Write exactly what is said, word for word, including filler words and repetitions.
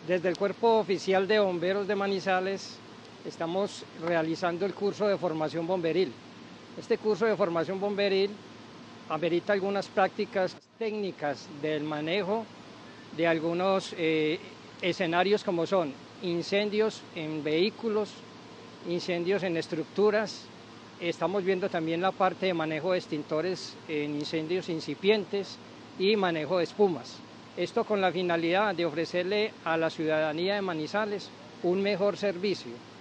Desde el Cuerpo Oficial de Bomberos de Manizales estamos realizando el curso de formación bomberil. Este curso de formación bomberil amerita algunas prácticas técnicas del manejo de algunos eh, escenarios como son incendios en vehículos, incendios en estructuras. Estamos viendo también la parte de manejo de extintores en incendios incipientes y manejo de espumas. Esto con la finalidad de ofrecerle a la ciudadanía de Manizales un mejor servicio.